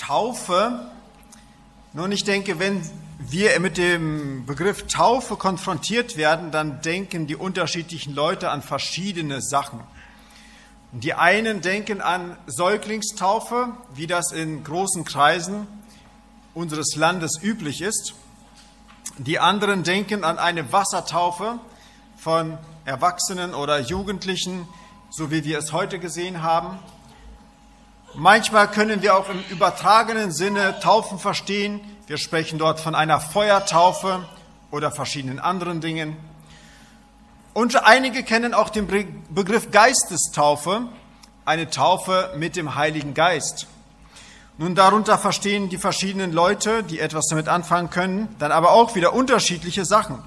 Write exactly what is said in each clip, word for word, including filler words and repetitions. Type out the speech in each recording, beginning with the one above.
Taufe. Nun, ich denke, wenn wir mit dem Begriff Taufe konfrontiert werden, dann denken die unterschiedlichen Leute an verschiedene Sachen. Die einen denken an Säuglingstaufe, wie das in großen Kreisen unseres Landes üblich ist. Die anderen denken an eine Wassertaufe von Erwachsenen oder Jugendlichen, so wie wir es heute gesehen haben. Manchmal können wir auch im übertragenen Sinne Taufen verstehen. Wir sprechen dort von einer Feuertaufe oder verschiedenen anderen Dingen. Und einige kennen auch den Begriff Geistestaufe, eine Taufe mit dem Heiligen Geist. Nun, darunter verstehen die verschiedenen Leute, die etwas damit anfangen können, dann aber auch wieder unterschiedliche Sachen.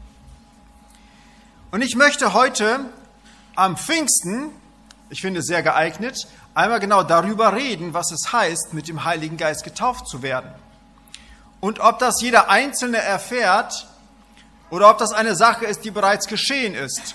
Und ich möchte heute am Pfingsten, ich finde es sehr geeignet, einmal genau darüber reden, was es heißt, mit dem Heiligen Geist getauft zu werden. Und ob das jeder Einzelne erfährt oder ob das eine Sache ist, die bereits geschehen ist.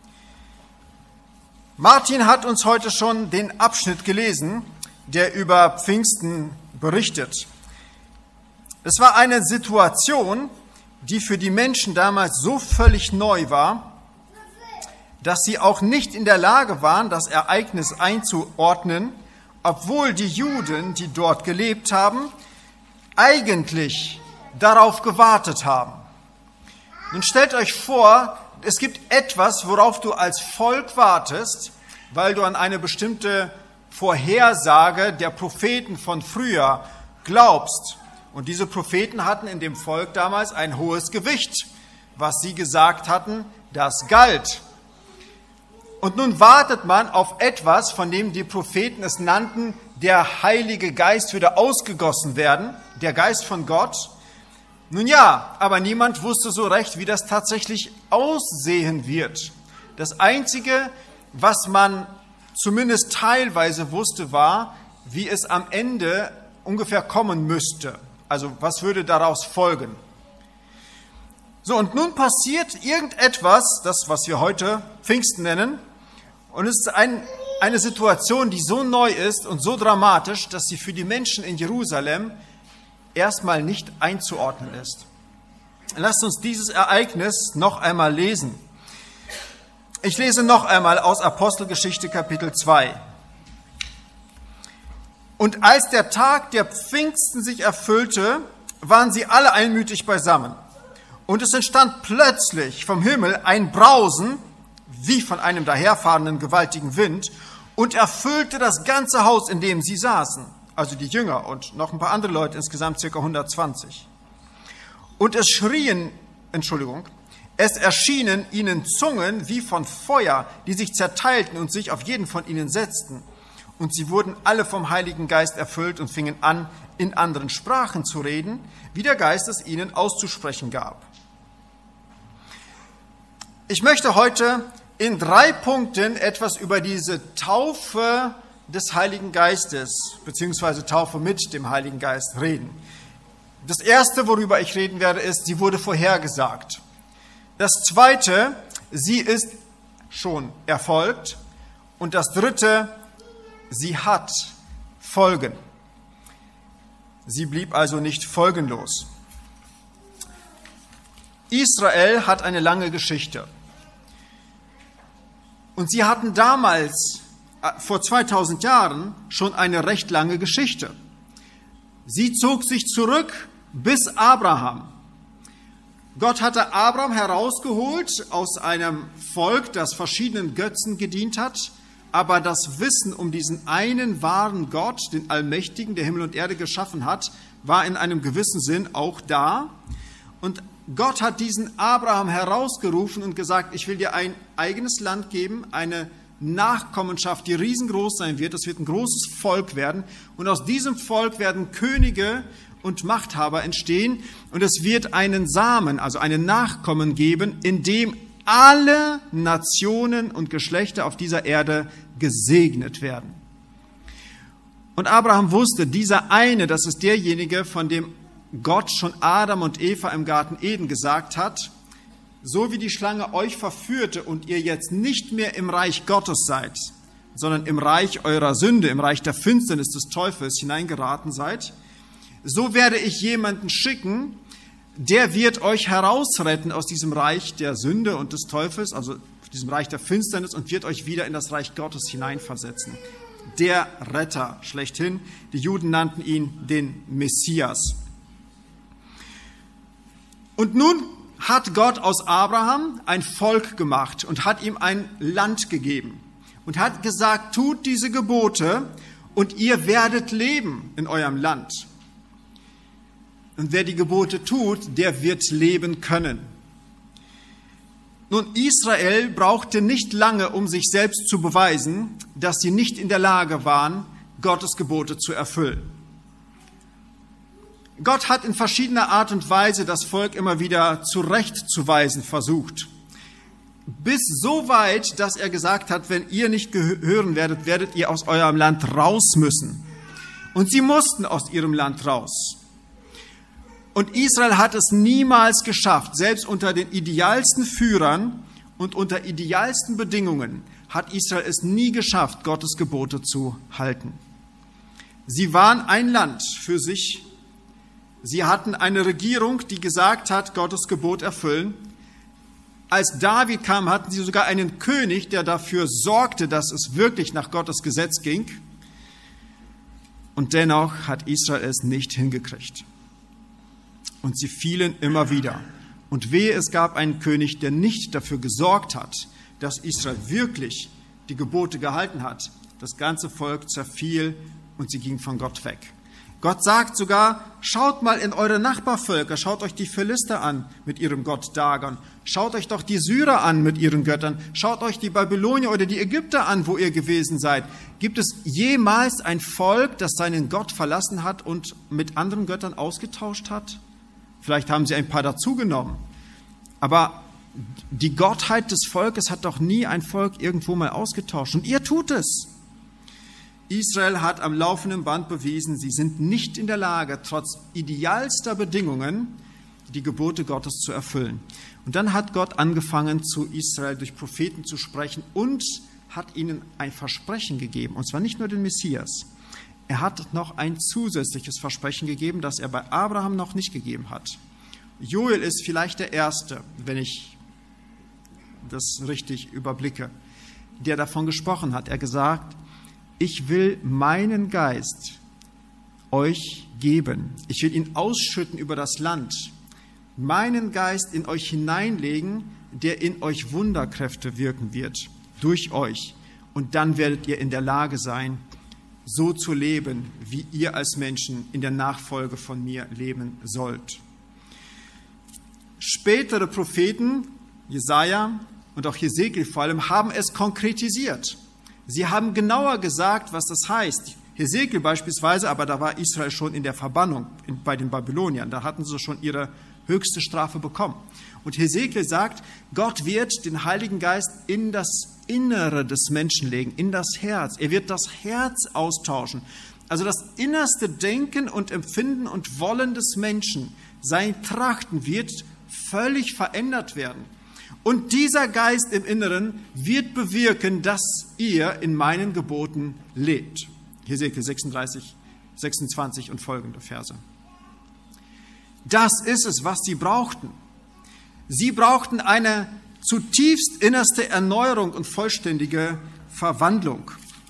Martin hat uns heute schon den Abschnitt gelesen, der über Pfingsten berichtet. Es war eine Situation, die für die Menschen damals so völlig neu war, dass sie auch nicht in der Lage waren, das Ereignis einzuordnen, obwohl die Juden, die dort gelebt haben, eigentlich darauf gewartet haben. Nun stellt euch vor, es gibt etwas, worauf du als Volk wartest, weil du an eine bestimmte Vorhersage der Propheten von früher glaubst. Und diese Propheten hatten in dem Volk damals ein hohes Gewicht. Was sie gesagt hatten, das galt. Und nun wartet man auf etwas, von dem die Propheten es nannten, der Heilige Geist würde ausgegossen werden, der Geist von Gott. Nun ja, aber niemand wusste so recht, wie das tatsächlich aussehen wird. Das Einzige, was man zumindest teilweise wusste, war, wie es am Ende ungefähr kommen müsste. Also was würde daraus folgen? So, und nun passiert irgendetwas, das, was wir heute Pfingsten nennen, und es ist ein, eine Situation, die so neu ist und so dramatisch, dass sie für die Menschen in Jerusalem erstmal nicht einzuordnen ist. Lasst uns dieses Ereignis noch einmal lesen. Ich lese noch einmal aus Apostelgeschichte Kapitel zwei. Und als der Tag der Pfingsten sich erfüllte, waren sie alle einmütig beisammen. Und es entstand plötzlich vom Himmel ein Brausen, wie von einem daherfahrenden gewaltigen Wind, und erfüllte das ganze Haus, in dem sie saßen. Also die Jünger und noch ein paar andere Leute, insgesamt ca. hundertzwanzig. Und es schrien, Entschuldigung, es erschienen ihnen Zungen wie von Feuer, die sich zerteilten und sich auf jeden von ihnen setzten. Und sie wurden alle vom Heiligen Geist erfüllt und fingen an, in anderen Sprachen zu reden, wie der Geist es ihnen auszusprechen gab. Ich möchte heute in drei Punkten etwas über diese Taufe des Heiligen Geistes, beziehungsweise Taufe mit dem Heiligen Geist reden. Das erste, worüber ich reden werde, ist, sie wurde vorhergesagt. Das zweite, sie ist schon erfolgt. Und das dritte, sie hat Folgen. Sie blieb also nicht folgenlos. Israel hat eine lange Geschichte. Und sie hatten damals, vor zweitausend Jahren, schon eine recht lange Geschichte. Sie zog sich zurück bis Abraham. Gott hatte Abraham herausgeholt aus einem Volk, das verschiedenen Götzen gedient hat, aber das Wissen um diesen einen wahren Gott, den Allmächtigen, der Himmel und Erde geschaffen hat, war in einem gewissen Sinn auch da. Und Gott hat diesen Abraham herausgerufen und gesagt, ich will dir ein eigenes Land geben, eine Nachkommenschaft, die riesengroß sein wird. Es wird ein großes Volk werden. Und aus diesem Volk werden Könige und Machthaber entstehen. Und es wird einen Samen, also einen Nachkommen geben, in dem alle Nationen und Geschlechter auf dieser Erde gesegnet werden. Und Abraham wusste, dieser eine, das ist derjenige, von dem Gott schon Adam und Eva im Garten Eden gesagt hat, so wie die Schlange euch verführte und ihr jetzt nicht mehr im Reich Gottes seid, sondern im Reich eurer Sünde, im Reich der Finsternis des Teufels hineingeraten seid, so werde ich jemanden schicken, der wird euch herausretten aus diesem Reich der Sünde und des Teufels, also diesem Reich der Finsternis, und wird euch wieder in das Reich Gottes hineinversetzen. Der Retter schlechthin. Die Juden nannten ihn den Messias. Und nun hat Gott aus Abraham ein Volk gemacht und hat ihm ein Land gegeben und hat gesagt, tut diese Gebote und ihr werdet leben in eurem Land. Und wer die Gebote tut, der wird leben können. Nun, Israel brauchte nicht lange, um sich selbst zu beweisen, dass sie nicht in der Lage waren, Gottes Gebote zu erfüllen. Gott hat in verschiedener Art und Weise das Volk immer wieder zurechtzuweisen versucht. Bis so weit, dass er gesagt hat, wenn ihr nicht hören werdet, werdet ihr aus eurem Land raus müssen. Und sie mussten aus ihrem Land raus. Und Israel hat es niemals geschafft, selbst unter den idealsten Führern und unter idealsten Bedingungen hat Israel es nie geschafft, Gottes Gebote zu halten. Sie waren ein Land für sich. Sie hatten eine Regierung, die gesagt hat, Gottes Gebot erfüllen. Als David kam, hatten sie sogar einen König, der dafür sorgte, dass es wirklich nach Gottes Gesetz ging. Und dennoch hat Israel es nicht hingekriegt. Und sie fielen immer wieder. Und wehe, es gab einen König, der nicht dafür gesorgt hat, dass Israel wirklich die Gebote gehalten hat. Das ganze Volk zerfiel und sie ging von Gott weg. Gott sagt sogar, schaut mal in eure Nachbarvölker, schaut euch die Philister an mit ihrem Gott Dagon, schaut euch doch die Syrer an mit ihren Göttern, schaut euch die Babylonier oder die Ägypter an, wo ihr gewesen seid. Gibt es jemals ein Volk, das seinen Gott verlassen hat und mit anderen Göttern ausgetauscht hat? Vielleicht haben sie ein paar dazugenommen. Aber die Gottheit des Volkes hat doch nie ein Volk irgendwo mal ausgetauscht. Und ihr tut es. Israel hat am laufenden Band bewiesen, sie sind nicht in der Lage, trotz idealster Bedingungen, die Gebote Gottes zu erfüllen. Und dann hat Gott angefangen, zu Israel durch Propheten zu sprechen und hat ihnen ein Versprechen gegeben. Und zwar nicht nur den Messias. Er hat noch ein zusätzliches Versprechen gegeben, das er bei Abraham noch nicht gegeben hat. Joel ist vielleicht der Erste, wenn ich das richtig überblicke, der davon gesprochen hat. Er gesagt, ich will meinen Geist euch geben. Ich will ihn ausschütten über das Land. Meinen Geist in euch hineinlegen, der in euch Wunderkräfte wirken wird, durch euch. Und dann werdet ihr in der Lage sein, so zu leben, wie ihr als Menschen in der Nachfolge von mir leben sollt. Spätere Propheten, Jesaja und auch Hesekiel vor allem, haben es konkretisiert. Sie haben genauer gesagt, was das heißt. Hesekiel beispielsweise, aber da war Israel schon in der Verbannung bei den Babyloniern. Da hatten sie schon ihre höchste Strafe bekommen. Und Hesekiel sagt, Gott wird den Heiligen Geist in das Innere des Menschen legen, in das Herz. Er wird das Herz austauschen. Also das innerste Denken und Empfinden und Wollen des Menschen, sein Trachten wird völlig verändert werden. Und dieser Geist im Inneren wird bewirken, dass ihr in meinen Geboten lebt. Hesekiel sechsunddreißig, sechsundzwanzig und folgende Verse. Das ist es, was sie brauchten. Sie brauchten eine zutiefst innerste Erneuerung und vollständige Verwandlung.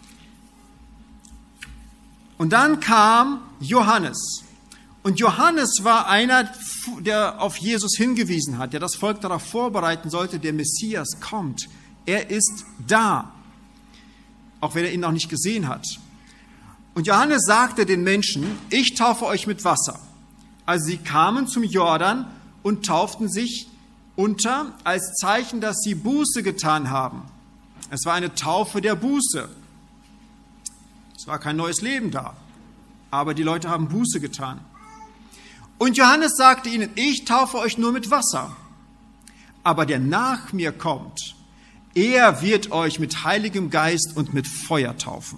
Und dann kam Johannes. Und Johannes war einer, der auf Jesus hingewiesen hat, der das Volk darauf vorbereiten sollte, der Messias kommt. Er ist da, auch wenn er ihn noch nicht gesehen hat. Und Johannes sagte den Menschen, ich taufe euch mit Wasser. Also sie kamen zum Jordan und tauften sich unter, als Zeichen, dass sie Buße getan haben. Es war eine Taufe der Buße. Es war kein neues Leben da, aber die Leute haben Buße getan. Und Johannes sagte ihnen, ich taufe euch nur mit Wasser, aber der nach mir kommt, er wird euch mit Heiligem Geist und mit Feuer taufen.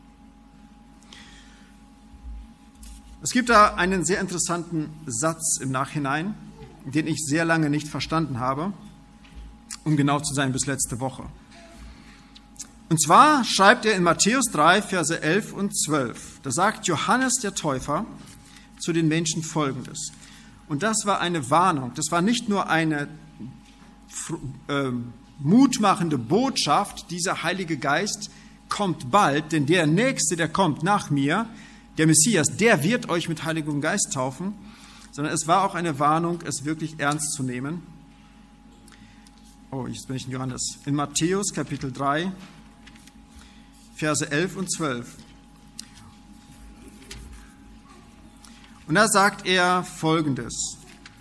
Es gibt da einen sehr interessanten Satz im Nachhinein, den ich sehr lange nicht verstanden habe, um genau zu sein bis letzte Woche. Und zwar schreibt er in Matthäus drei, Verse elf und zwölf. Da sagt Johannes der Täufer zu den Menschen Folgendes. Und das war eine Warnung. Das war nicht nur eine äh, mutmachende Botschaft, dieser Heilige Geist kommt bald, denn der Nächste, der kommt nach mir, der Messias, der wird euch mit Heiligem Geist taufen, sondern es war auch eine Warnung, es wirklich ernst zu nehmen. Oh, jetzt bin ich in Johannes. In Matthäus Kapitel drei, Verse elf und zwölf. Und da sagt er Folgendes.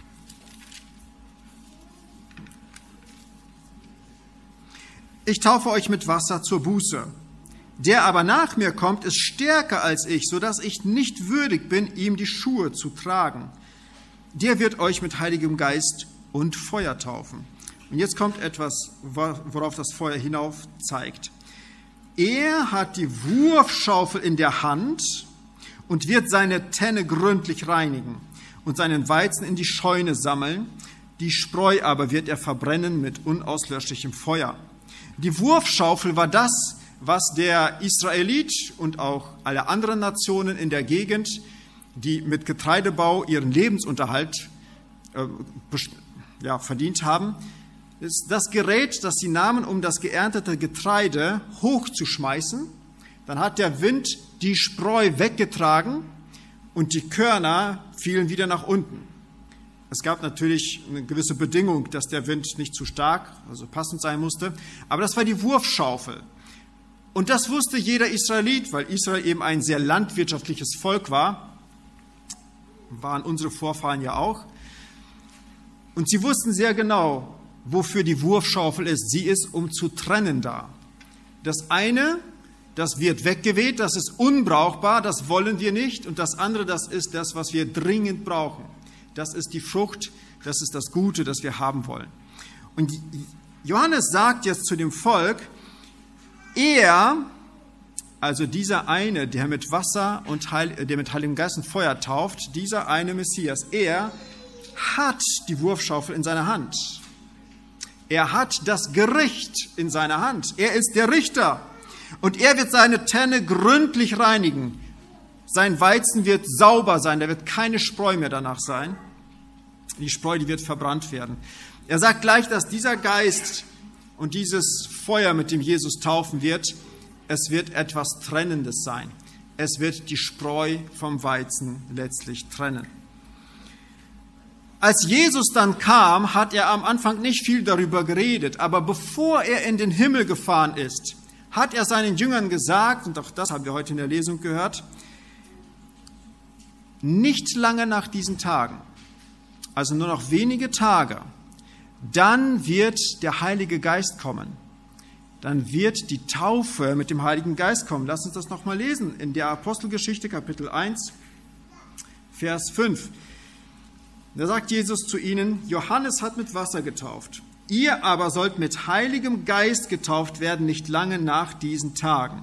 Ich taufe euch mit Wasser zur Buße. Der aber nach mir kommt, ist stärker als ich, sodass ich nicht würdig bin, ihm die Schuhe zu tragen. Der wird euch mit Heiligem Geist und Feuer taufen. Und jetzt kommt etwas, worauf das Feuer hinauf zeigt. Er hat die Wurfschaufel in der Hand und wird seine Tenne gründlich reinigen und seinen Weizen in die Scheune sammeln. Die Spreu aber wird er verbrennen mit unauslöschlichem Feuer. Die Wurfschaufel war das, was der Israelit und auch alle anderen Nationen in der Gegend, die mit Getreidebau ihren Lebensunterhalt äh, ja, verdient haben, ist das Gerät, das sie nahmen, um das geerntete Getreide hochzuschmeißen. Dann hat der Wind die Spreu weggetragen und die Körner fielen wieder nach unten. Es gab natürlich eine gewisse Bedingung, dass der Wind nicht zu stark, also passend sein musste, aber das war die Wurfschaufel. Und das wusste jeder Israelit, weil Israel eben ein sehr landwirtschaftliches Volk war, waren unsere Vorfahren ja auch. Und sie wussten sehr genau, wofür die Wurfschaufel ist. Sie ist, um zu trennen da. Das eine, das wird weggeweht, das ist unbrauchbar, das wollen wir nicht. Und das andere, das ist das, was wir dringend brauchen. Das ist die Frucht, das ist das Gute, das wir haben wollen. Und Johannes sagt jetzt zu dem Volk, er, also dieser eine, der mit Wasser und Heil, der mit Heiligem Geist und Feuer tauft, dieser eine Messias, er hat die Wurfschaufel in seiner Hand. Er hat das Gericht in seiner Hand. Er ist der Richter. Und er wird seine Tenne gründlich reinigen. Sein Weizen wird sauber sein. Da wird keine Spreu mehr danach sein. Die Spreu, die wird verbrannt werden. Er sagt gleich, dass dieser Geist und dieses Feuer, mit dem Jesus taufen wird, es wird etwas Trennendes sein. Es wird die Spreu vom Weizen letztlich trennen. Als Jesus dann kam, hat er am Anfang nicht viel darüber geredet, aber bevor er in den Himmel gefahren ist, hat er seinen Jüngern gesagt, und auch das haben wir heute in der Lesung gehört, nicht lange nach diesen Tagen, also nur noch wenige Tage, dann wird der Heilige Geist kommen. Dann wird die Taufe mit dem Heiligen Geist kommen. Lass uns das nochmal lesen in der Apostelgeschichte, Kapitel eins, Vers fünf. Da sagt Jesus zu ihnen, Johannes hat mit Wasser getauft. Ihr aber sollt mit Heiligem Geist getauft werden, nicht lange nach diesen Tagen.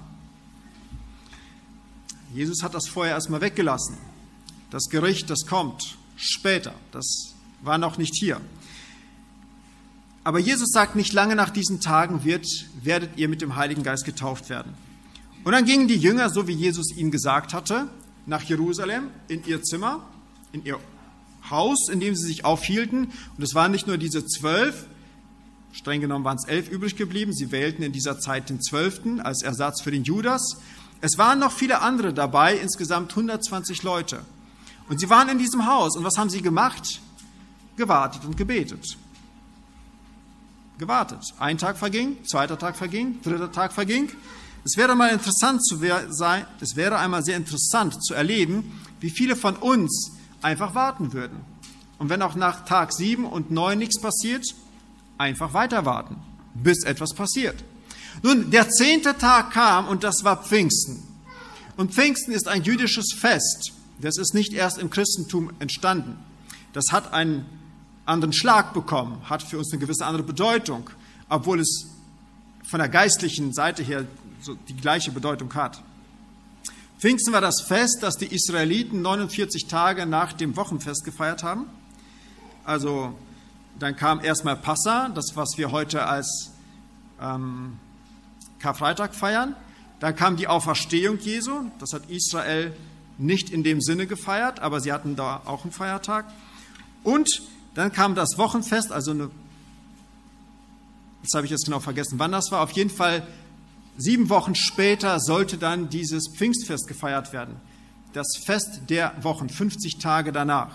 Jesus hat das vorher erstmal weggelassen. Das Gericht, das kommt später. Das war noch nicht hier. Aber Jesus sagt, nicht lange nach diesen Tagen wird, werdet ihr mit dem Heiligen Geist getauft werden. Und dann gingen die Jünger, so wie Jesus ihnen gesagt hatte, nach Jerusalem, in ihr Zimmer, in ihr Haus, in dem sie sich aufhielten. Und es waren nicht nur diese zwölf, streng genommen waren es elf übrig geblieben. Sie wählten in dieser Zeit den zwölften als Ersatz für den Judas. Es waren noch viele andere dabei, insgesamt hundertzwanzig Leute. Und sie waren in diesem Haus. Und was haben sie gemacht? Gewartet und gebetet. Gewartet. Ein Tag verging, zweiter Tag verging, dritter Tag verging. Es wäre mal interessant zu sein, es wäre einmal sehr interessant zu erleben, wie viele von uns einfach warten würden. Und wenn auch nach Tag sieben und neun nichts passiert, einfach weiter warten, bis etwas passiert. Nun, der zehnte Tag kam und das war Pfingsten. Und Pfingsten ist ein jüdisches Fest. Das ist nicht erst im Christentum entstanden. Das hat einen anderen Schlag bekommen, hat für uns eine gewisse andere Bedeutung, obwohl es von der geistlichen Seite her so die gleiche Bedeutung hat. Pfingsten war das Fest, das die Israeliten neunundvierzig Tage nach dem Wochenfest gefeiert haben. Also dann kam erstmal Passa, das was wir heute als ähm, Karfreitag feiern. Dann kam die Auferstehung Jesu. Das hat Israel nicht in dem Sinne gefeiert, aber sie hatten da auch einen Feiertag. Und dann kam das Wochenfest, also eine, das habe ich jetzt genau vergessen, wann das war. Auf jeden Fall sieben Wochen später sollte dann dieses Pfingstfest gefeiert werden. Das Fest der Wochen, fünfzig Tage danach.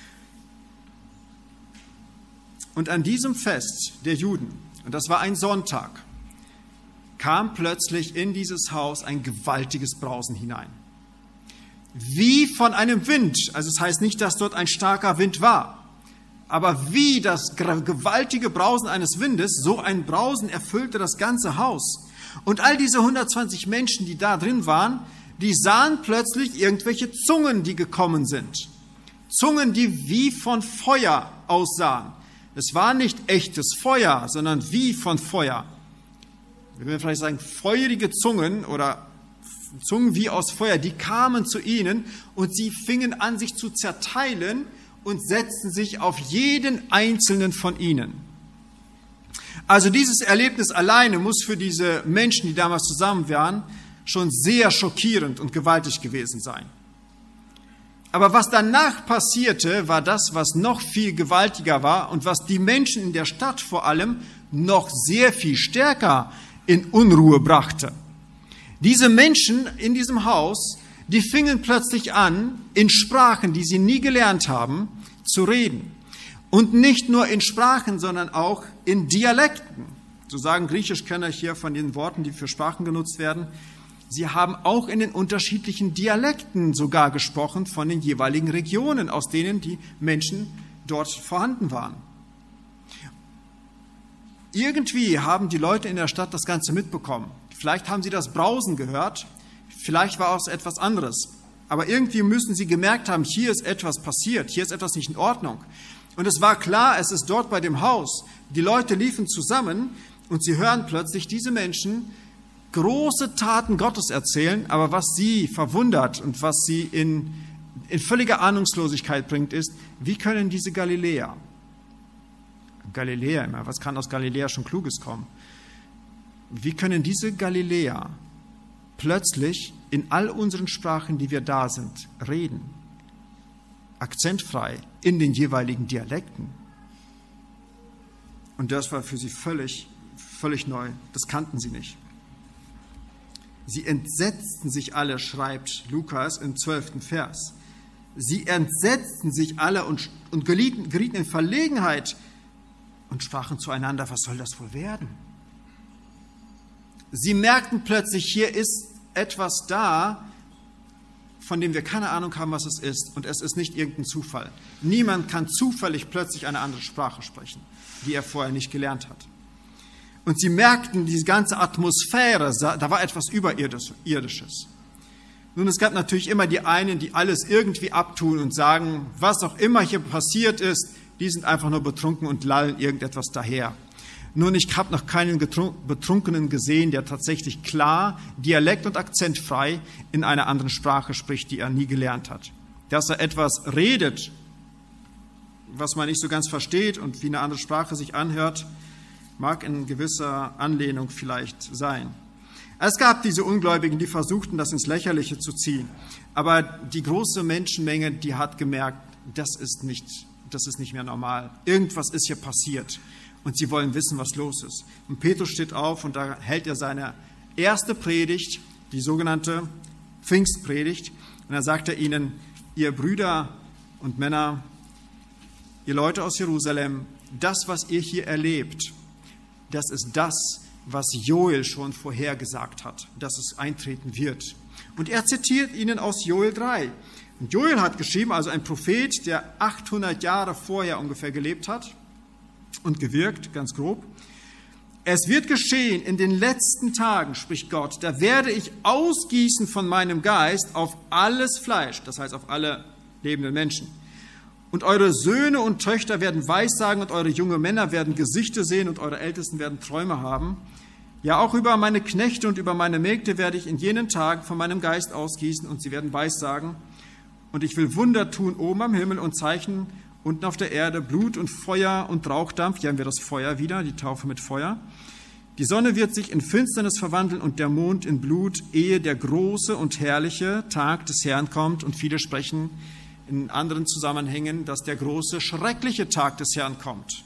Und an diesem Fest der Juden, und das war ein Sonntag, kam plötzlich in dieses Haus ein gewaltiges Brausen hinein. Wie von einem Wind, also es heißt nicht, dass dort ein starker Wind war, aber wie das gewaltige Brausen eines Windes, so ein Brausen erfüllte das ganze Haus. Und all diese hundertzwanzig Menschen, die da drin waren, die sahen plötzlich irgendwelche Zungen, die gekommen sind. Zungen, die wie von Feuer aussahen. Es war nicht echtes Feuer, sondern wie von Feuer. Wir würden vielleicht sagen, feurige Zungen oder Zungen wie aus Feuer, die kamen zu ihnen und sie fingen an, sich zu zerteilen und setzten sich auf jeden einzelnen von ihnen. Also dieses Erlebnis alleine muss für diese Menschen, die damals zusammen waren, schon sehr schockierend und gewaltig gewesen sein. Aber was danach passierte, war das, was noch viel gewaltiger war und was die Menschen in der Stadt vor allem noch sehr viel stärker in Unruhe brachte. Diese Menschen in diesem Haus, die fingen plötzlich an, in Sprachen, die sie nie gelernt haben, zu reden. Und nicht nur in Sprachen, sondern auch in Dialekten. So sagen Griechischkenner hier von den Worten, die für Sprachen genutzt werden. Sie haben auch in den unterschiedlichen Dialekten sogar gesprochen von den jeweiligen Regionen, aus denen die Menschen dort vorhanden waren. Irgendwie haben die Leute in der Stadt das Ganze mitbekommen. Vielleicht haben sie das Brausen gehört, vielleicht war es etwas anderes. Aber irgendwie müssen sie gemerkt haben, hier ist etwas passiert, hier ist etwas nicht in Ordnung. Und es war klar, es ist dort bei dem Haus. Die Leute liefen zusammen und sie hören plötzlich diese Menschen große Taten Gottes erzählen, aber was sie verwundert und was sie in, in völlige Ahnungslosigkeit bringt, ist, wie können diese Galiläer, Galiläer immer, was kann aus Galiläa schon Kluges kommen? Wie können diese Galiläer plötzlich in all unseren Sprachen, die wir da sind, reden? Akzentfrei, in den jeweiligen Dialekten. Und das war für sie völlig, völlig neu. Das kannten sie nicht. Sie entsetzten sich alle, schreibt Lukas im zwölften Vers. Sie entsetzten sich alle und, und gerieten, gerieten in Verlegenheit und sprachen zueinander, was soll das wohl werden? Sie merkten plötzlich, hier ist etwas da, von dem wir keine Ahnung haben, was es ist. Und es ist nicht irgendein Zufall. Niemand kann zufällig plötzlich eine andere Sprache sprechen, die er vorher nicht gelernt hat. Und sie merkten, diese ganze Atmosphäre, da war etwas Überirdisches. Nun, es gab natürlich immer die einen, die alles irgendwie abtun und sagen, was auch immer hier passiert ist, die sind einfach nur betrunken und lallen irgendetwas daher. Nun, ich habe noch keinen Betrunkenen gesehen, der tatsächlich klar, dialekt- und akzentfrei in einer anderen Sprache spricht, die er nie gelernt hat. Dass er etwas redet, was man nicht so ganz versteht und wie eine andere Sprache sich anhört, mag in gewisser Anlehnung vielleicht sein. Es gab diese Ungläubigen, die versuchten, das ins Lächerliche zu ziehen. Aber die große Menschenmenge, die hat gemerkt, das ist nicht, das ist nicht mehr normal. Irgendwas ist hier passiert. Und sie wollen wissen, was los ist. Und Petrus steht auf und da hält er seine erste Predigt, die sogenannte Pfingstpredigt. Und da sagt er ihnen, ihr Brüder und Männer, ihr Leute aus Jerusalem, das, was ihr hier erlebt, das ist das, was Joel schon vorhergesagt hat, dass es eintreten wird. Und er zitiert ihnen aus Joel drei. Und Joel hat geschrieben, also ein Prophet, der achthundert Jahre vorher ungefähr gelebt hat und gewirkt, ganz grob. Es wird geschehen in den letzten Tagen, spricht Gott, da werde ich ausgießen von meinem Geist auf alles Fleisch, das heißt auf alle lebenden Menschen. Und eure Söhne und Töchter werden Weissagen und eure jungen Männer werden Gesichter sehen und eure Ältesten werden Träume haben. Ja, auch über meine Knechte und über meine Mägde werde ich in jenen Tagen von meinem Geist ausgießen und sie werden Weissagen. Und ich will Wunder tun oben am Himmel und Zeichen unten auf der Erde, Blut und Feuer und Rauchdampf. Hier haben wir das Feuer wieder, die Taufe mit Feuer. Die Sonne wird sich in Finsternis verwandeln und der Mond in Blut, ehe der große und herrliche Tag des Herrn kommt. Und viele sprechen in anderen Zusammenhängen, dass der große, schreckliche Tag des Herrn kommt.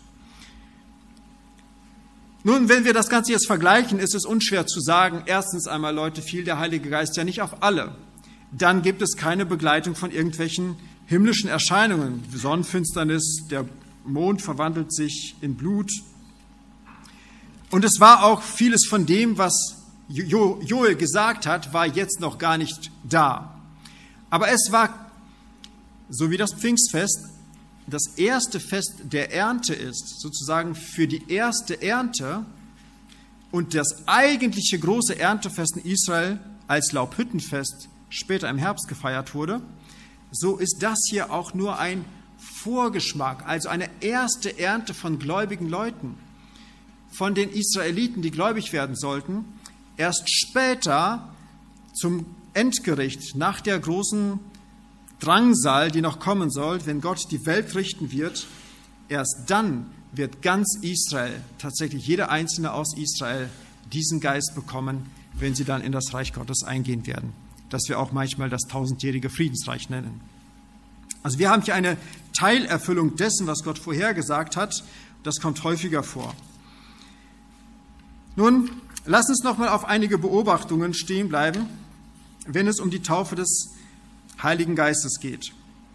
Nun, wenn wir das Ganze jetzt vergleichen, ist es unschwer zu sagen, erstens einmal, Leute, fiel der Heilige Geist ja nicht auf alle. Dann gibt es keine Begleitung von irgendwelchen himmlischen Erscheinungen. Sonnenfinsternis, der Mond verwandelt sich in Blut. Und es war auch vieles von dem, was jo- Joel gesagt hat, war jetzt noch gar nicht da. Aber es war, so wie das Pfingstfest, das erste Fest der Ernte ist, sozusagen für die erste Ernte und das eigentliche große Erntefest in Israel als Laubhüttenfest später im Herbst gefeiert wurde, so ist das hier auch nur ein Vorgeschmack, also eine erste Ernte von gläubigen Leuten, von den Israeliten, die gläubig werden sollten. Erst später zum Endgericht, nach der großen Drangsal, die noch kommen soll, wenn Gott die Welt richten wird, erst dann wird ganz Israel, tatsächlich jeder Einzelne aus Israel, diesen Geist bekommen, wenn sie dann in das Reich Gottes eingehen werden, das wir auch manchmal das tausendjährige Friedensreich nennen. Also wir haben hier eine Teilerfüllung dessen, was Gott vorhergesagt hat. Das kommt häufiger vor. Nun, lass uns noch mal auf einige Beobachtungen stehen bleiben, wenn es um die Taufe des Heiligen Geistes geht.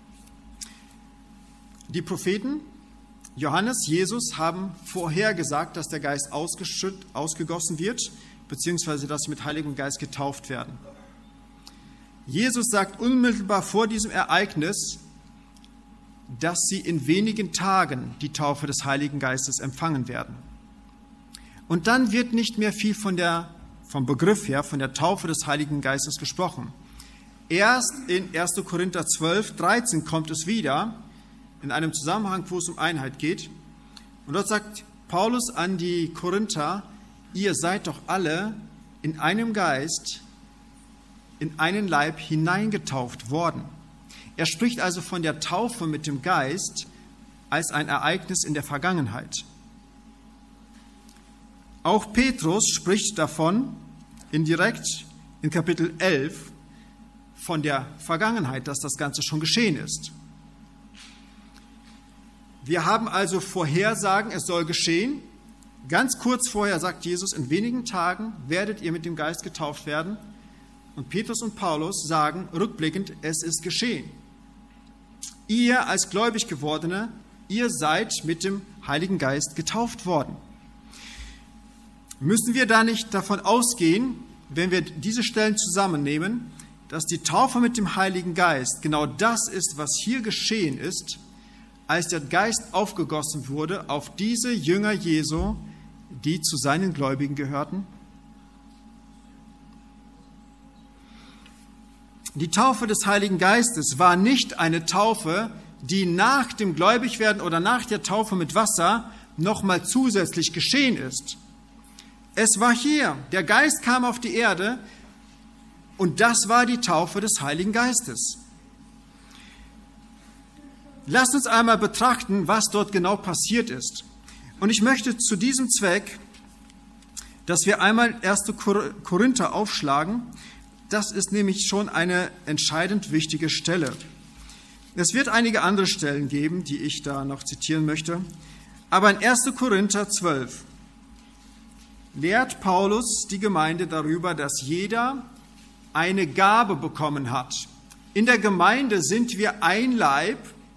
Die Propheten, Johannes, Jesus, haben vorhergesagt, dass der Geist ausgeschüttet, ausgegossen wird, beziehungsweise dass sie mit Heiligem Geist getauft werden. Jesus sagt unmittelbar vor diesem Ereignis, dass sie in wenigen Tagen die Taufe des Heiligen Geistes empfangen werden. Und dann wird nicht mehr viel von der, vom Begriff her, von der Taufe des Heiligen Geistes gesprochen. Erst in erster Korinther zwölf, dreizehn kommt es wieder, in einem Zusammenhang, wo es um Einheit geht. Und dort sagt Paulus an die Korinther, ihr seid doch alle in einem Geist, in einen Leib hineingetauft worden. Er spricht also von der Taufe mit dem Geist als ein Ereignis in der Vergangenheit. Auch Petrus spricht davon indirekt in Kapitel elf von der Vergangenheit, dass das Ganze schon geschehen ist. Wir haben also Vorhersagen, es soll geschehen. Ganz kurz vorher sagt Jesus, in wenigen Tagen werdet ihr mit dem Geist getauft werden. Und Petrus und Paulus sagen rückblickend, es ist geschehen. Ihr als gläubig gewordene, ihr seid mit dem Heiligen Geist getauft worden. Müssen wir da nicht davon ausgehen, wenn wir diese Stellen zusammennehmen, dass die Taufe mit dem Heiligen Geist genau das ist, was hier geschehen ist, als der Geist aufgegossen wurde auf diese Jünger Jesu, die zu seinen Gläubigen gehörten? Die Taufe des Heiligen Geistes war nicht eine Taufe, die nach dem Gläubigwerden oder nach der Taufe mit Wasser nochmal zusätzlich geschehen ist. Es war hier, der Geist kam auf die Erde und das war die Taufe des Heiligen Geistes. Lasst uns einmal betrachten, was dort genau passiert ist. Und ich möchte zu diesem Zweck, dass wir einmal erster Korinther aufschlagen. Das ist nämlich schon eine entscheidend wichtige Stelle. Es wird einige andere Stellen geben, die ich da noch zitieren möchte. Aber in erster Korinther zwölf lehrt Paulus die Gemeinde darüber, dass jeder eine Gabe bekommen hat. In der Gemeinde sind wir ein Leib.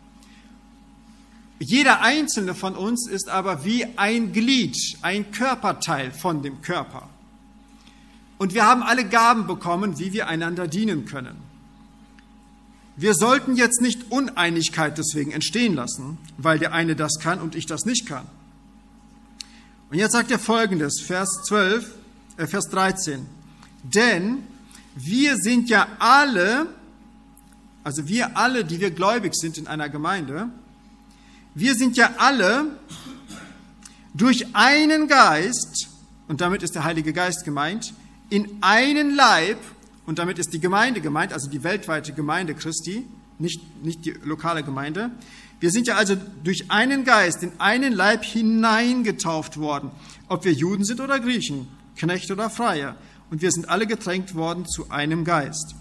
Jeder einzelne von uns ist aber wie ein Glied, ein Körperteil von dem Körper. Und wir haben alle Gaben bekommen, wie wir einander dienen können. Wir sollten jetzt nicht Uneinigkeit deswegen entstehen lassen, weil der eine das kann und ich das nicht kann. Und jetzt sagt er Folgendes, Vers zwölf, äh Vers dreizehn. Denn wir sind ja alle, also wir alle, die wir gläubig sind in einer Gemeinde, wir sind ja alle durch einen Geist, und damit ist der Heilige Geist gemeint, in einen Leib, und damit ist die Gemeinde gemeint, also die weltweite Gemeinde Christi, nicht, nicht die lokale Gemeinde. Wir sind ja also durch einen Geist in einen Leib hineingetauft worden, ob wir Juden sind oder Griechen, Knechte oder Freie. Und wir sind alle getränkt worden zu einem Geist.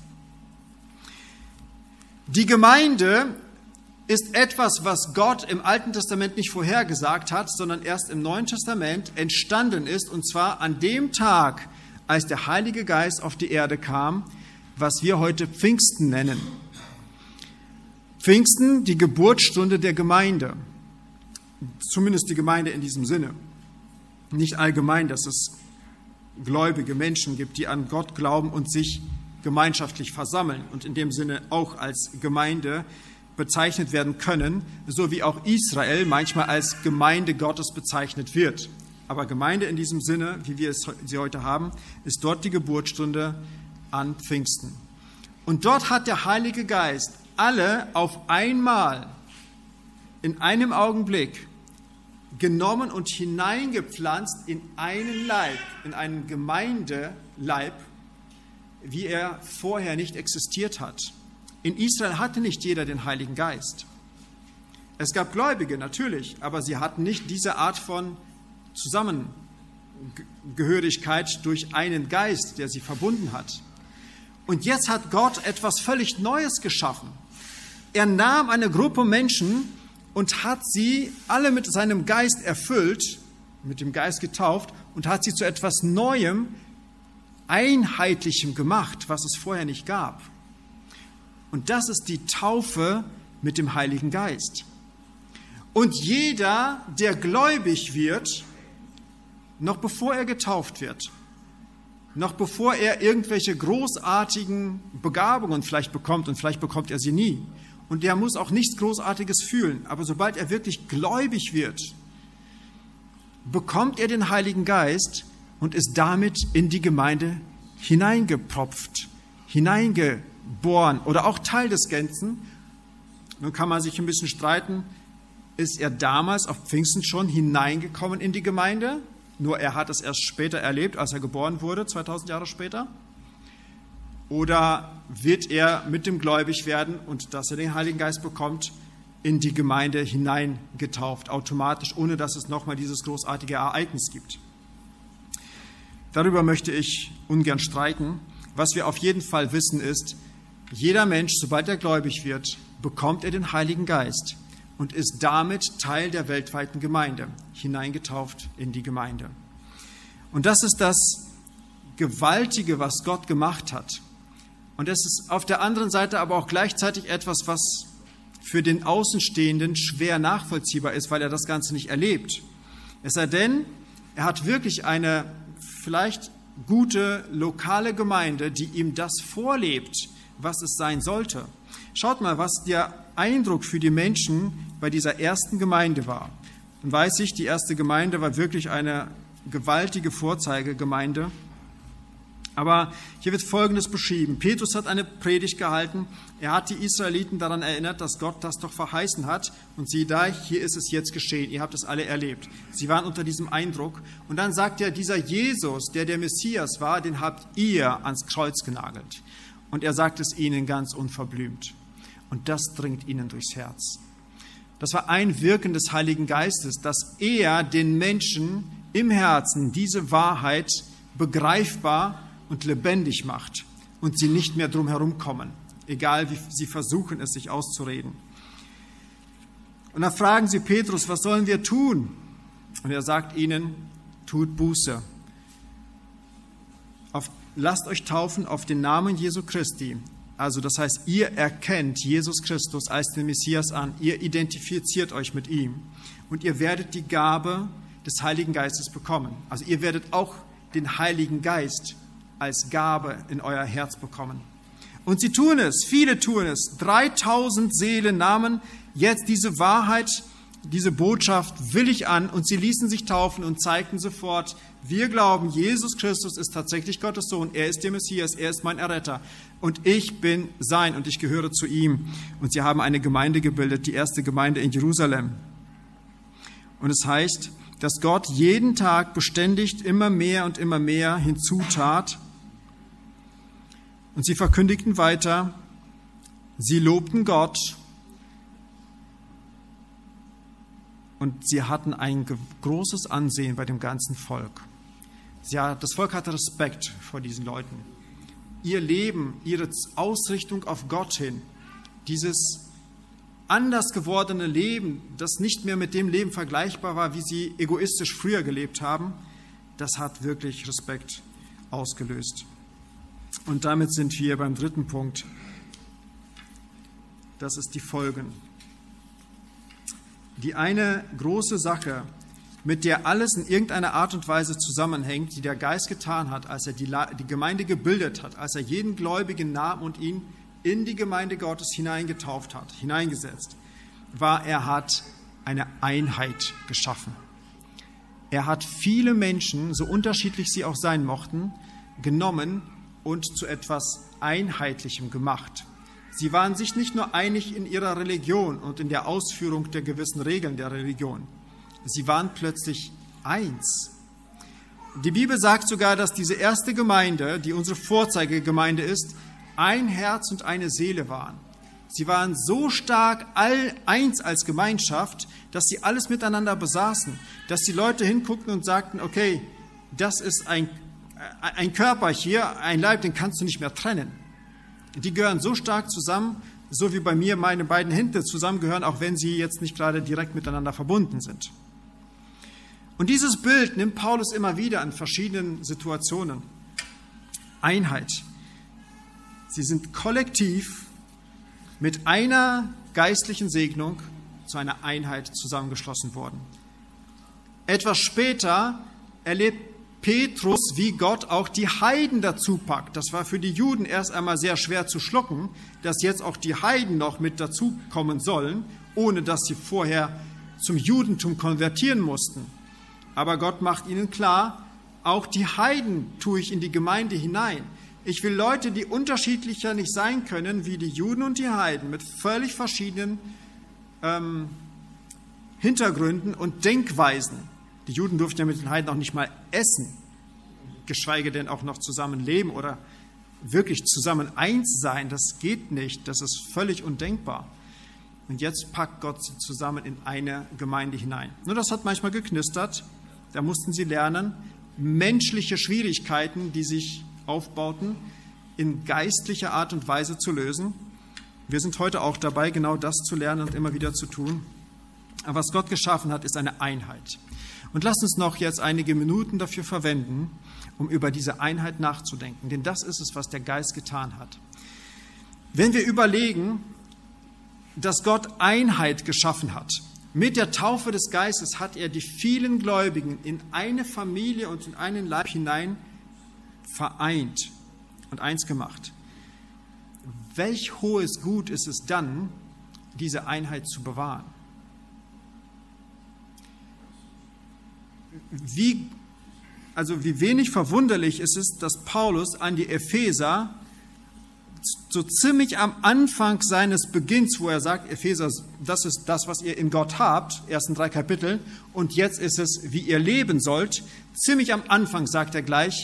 Die Gemeinde ist etwas, was Gott im Alten Testament nicht vorhergesagt hat, sondern erst im Neuen Testament entstanden ist, und zwar an dem Tag, als der Heilige Geist auf die Erde kam, was wir heute Pfingsten nennen. Pfingsten, die Geburtsstunde der Gemeinde. Zumindest die Gemeinde in diesem Sinne. Nicht allgemein, dass es gläubige Menschen gibt, die an Gott glauben und sich gemeinschaftlich versammeln und in dem Sinne auch als Gemeinde bezeichnet werden können, so wie auch Israel manchmal als Gemeinde Gottes bezeichnet wird. Aber Gemeinde in diesem Sinne, wie wir es sie heute haben, ist dort die Geburtsstunde an Pfingsten. Und dort hat der Heilige Geist alle auf einmal in einem Augenblick genommen und hineingepflanzt in einen Leib, in einen Gemeindeleib, wie er vorher nicht existiert hat. In Israel hatte nicht jeder den Heiligen Geist. Es gab Gläubige, natürlich, aber sie hatten nicht diese Art von Zusammengehörigkeit durch einen Geist, der sie verbunden hat. Und jetzt hat Gott etwas völlig Neues geschaffen. Er nahm eine Gruppe Menschen und hat sie alle mit seinem Geist erfüllt, mit dem Geist getauft und hat sie zu etwas Neuem, Einheitlichem gemacht, was es vorher nicht gab. Und das ist die Taufe mit dem Heiligen Geist. Und jeder, der gläubig wird, noch bevor er getauft wird, noch bevor er irgendwelche großartigen Begabungen vielleicht bekommt, und vielleicht bekommt er sie nie, und der muss auch nichts Großartiges fühlen, aber sobald er wirklich gläubig wird, bekommt er den Heiligen Geist und ist damit in die Gemeinde hineingepropft, hineingeboren oder auch Teil des Ganzen. Nun kann man sich ein bisschen streiten, ist er damals auf Pfingsten schon hineingekommen in die Gemeinde? Nur er hat es erst später erlebt, als er geboren wurde, zweitausend Jahre später. Oder wird er mit dem Gläubigwerden und dass er den Heiligen Geist bekommt, in die Gemeinde hineingetauft, automatisch, ohne dass es nochmal dieses großartige Ereignis gibt? Darüber möchte ich ungern streiten. Was wir auf jeden Fall wissen ist, jeder Mensch, sobald er gläubig wird, bekommt er den Heiligen Geist und ist damit Teil der weltweiten Gemeinde, hineingetauft in die Gemeinde. Und das ist das Gewaltige, was Gott gemacht hat. Und es ist auf der anderen Seite aber auch gleichzeitig etwas, was für den Außenstehenden schwer nachvollziehbar ist, weil er das Ganze nicht erlebt. Es sei denn, er hat wirklich eine vielleicht gute lokale Gemeinde, die ihm das vorlebt, was es sein sollte. Schaut mal, was der Eindruck für die Menschen bei dieser ersten Gemeinde war. Dann weiß ich, die erste Gemeinde war wirklich eine gewaltige Vorzeigegemeinde. Aber hier wird Folgendes beschrieben. Petrus hat eine Predigt gehalten. Er hat die Israeliten daran erinnert, dass Gott das doch verheißen hat. Und siehe da, hier ist es jetzt geschehen. Ihr habt es alle erlebt. Sie waren unter diesem Eindruck. Und dann sagt er, dieser Jesus, der der Messias war, den habt ihr ans Kreuz genagelt. Und er sagt es ihnen ganz unverblümt. Und das dringt ihnen durchs Herz. Das war ein Wirken des Heiligen Geistes, dass er den Menschen im Herzen diese Wahrheit begreifbar und lebendig macht und sie nicht mehr drum herum kommen, egal wie sie versuchen, es sich auszureden. Und dann fragen sie Petrus, was sollen wir tun? Und er sagt ihnen, tut Buße. Auf, lasst euch taufen auf den Namen Jesu Christi. Also das heißt, ihr erkennt Jesus Christus als den Messias an, ihr identifiziert euch mit ihm und ihr werdet die Gabe des Heiligen Geistes bekommen. Also ihr werdet auch den Heiligen Geist als Gabe in euer Herz bekommen. Und sie tun es, viele tun es. dreitausend Seelen nahmen jetzt diese Wahrheit, diese Botschaft willig an und sie ließen sich taufen und zeigten sofort, wir glauben, Jesus Christus ist tatsächlich Gottes Sohn, er ist der Messias, er ist mein Erretter und ich bin sein und ich gehöre zu ihm. Und sie haben eine Gemeinde gebildet, die erste Gemeinde in Jerusalem. Und es heißt, dass Gott jeden Tag beständig immer mehr und immer mehr hinzutat. Und sie verkündigten weiter, Sie lobten Gott und sie hatten ein großes Ansehen bei dem ganzen Volk. Ja, das Volk hatte Respekt vor diesen Leuten. Ihr Leben, ihre Ausrichtung auf Gott hin, dieses anders gewordene Leben, das nicht mehr mit dem Leben vergleichbar war, wie sie egoistisch früher gelebt haben, das hat wirklich Respekt ausgelöst. Und damit sind wir beim dritten Punkt. Das ist die Folgen. Die eine große Sache, mit der alles in irgendeiner Art und Weise zusammenhängt, die der Geist getan hat, als er die, die Gemeinde gebildet hat, als er jeden Gläubigen nahm und ihn in die Gemeinde Gottes hineingetauft hat, hineingesetzt, war, er hat eine Einheit geschaffen. Er hat viele Menschen, so unterschiedlich sie auch sein mochten, genommen und zu etwas Einheitlichem gemacht. Sie waren sich nicht nur einig in ihrer Religion und in der Ausführung der gewissen Regeln der Religion. Sie waren plötzlich eins. Die Bibel sagt sogar, dass diese erste Gemeinde, die unsere Vorzeigegemeinde ist, ein Herz und eine Seele waren. Sie waren so stark all eins als Gemeinschaft, dass sie alles miteinander besaßen, dass die Leute hinguckten und sagten, okay, das ist ein, ein Körper hier, ein Leib, den kannst du nicht mehr trennen. Die gehören so stark zusammen, so wie bei mir meine beiden Hände zusammengehören, auch wenn sie jetzt nicht gerade direkt miteinander verbunden sind. Und dieses Bild nimmt Paulus immer wieder in verschiedenen Situationen. Einheit. Sie sind kollektiv mit einer geistlichen Segnung zu einer Einheit zusammengeschlossen worden. Etwas später erlebt Petrus, wie Gott auch die Heiden dazu packt. Das war für die Juden erst einmal sehr schwer zu schlucken, dass jetzt auch die Heiden noch mit dazukommen sollen, ohne dass sie vorher zum Judentum konvertieren mussten. Aber Gott macht ihnen klar, auch die Heiden tue ich in die Gemeinde hinein. Ich will Leute, die unterschiedlicher nicht sein können, wie die Juden und die Heiden, mit völlig verschiedenen ähm, Hintergründen und Denkweisen. Die Juden durften ja mit den Heiden auch nicht mal essen, geschweige denn auch noch zusammen leben oder wirklich zusammen eins sein. Das geht nicht, das ist völlig undenkbar. Und jetzt packt Gott sie zusammen in eine Gemeinde hinein. Nur das hat manchmal geknistert, da mussten sie lernen, menschliche Schwierigkeiten, die sich aufbauten, in geistlicher Art und Weise zu lösen. Wir sind heute auch dabei, genau das zu lernen und immer wieder zu tun. Aber was Gott geschaffen hat, ist eine Einheit. Und lasst uns noch jetzt einige Minuten dafür verwenden, um über diese Einheit nachzudenken. Denn das ist es, was der Geist getan hat. Wenn wir überlegen, dass Gott Einheit geschaffen hat, mit der Taufe des Geistes hat er die vielen Gläubigen in eine Familie und in einen Leib hinein vereint und eins gemacht. Welch hohes Gut ist es dann, diese Einheit zu bewahren? Wie, also wie wenig verwunderlich ist es, dass Paulus an die Epheser so ziemlich am Anfang seines Beginns, wo er sagt, Epheser, das ist das, was ihr in Gott habt, ersten drei Kapitel, und jetzt ist es, wie ihr leben sollt, ziemlich am Anfang sagt er gleich,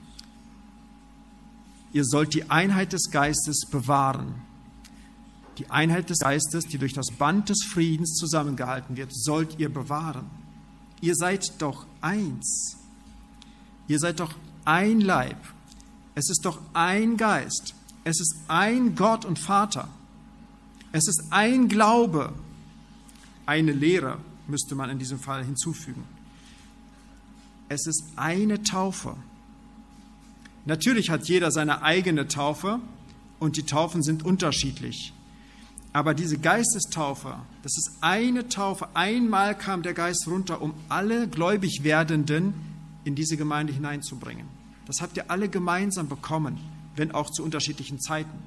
ihr sollt die Einheit des Geistes bewahren. Die Einheit des Geistes, die durch das Band des Friedens zusammengehalten wird, sollt ihr bewahren. Ihr seid doch eins. Ihr seid doch ein Leib. Es ist doch ein Geist. Es ist ein Gott und Vater. Es ist ein Glaube. Eine Lehre müsste man in diesem Fall hinzufügen. Es ist eine Taufe. Natürlich hat jeder seine eigene Taufe und die Taufen sind unterschiedlich. Aber diese Geistestaufe, das ist eine Taufe. Einmal kam der Geist runter, um alle gläubig Werdenden in diese Gemeinde hineinzubringen. Das habt ihr alle gemeinsam bekommen, wenn auch zu unterschiedlichen Zeiten.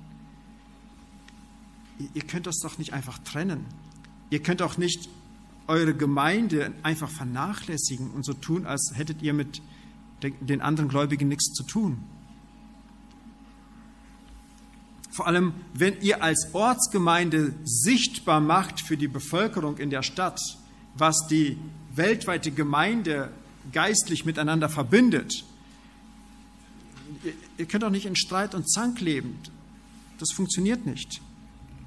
Ihr könnt das doch nicht einfach trennen. Ihr könnt auch nicht eure Gemeinde einfach vernachlässigen und so tun, als hättet ihr mit den anderen Gläubigen nichts zu tun. Vor allem, wenn ihr als Ortsgemeinde sichtbar macht für die Bevölkerung in der Stadt, was die weltweite Gemeinde geistlich miteinander verbindet. Ihr könnt auch nicht in Streit und Zank leben. Das funktioniert nicht.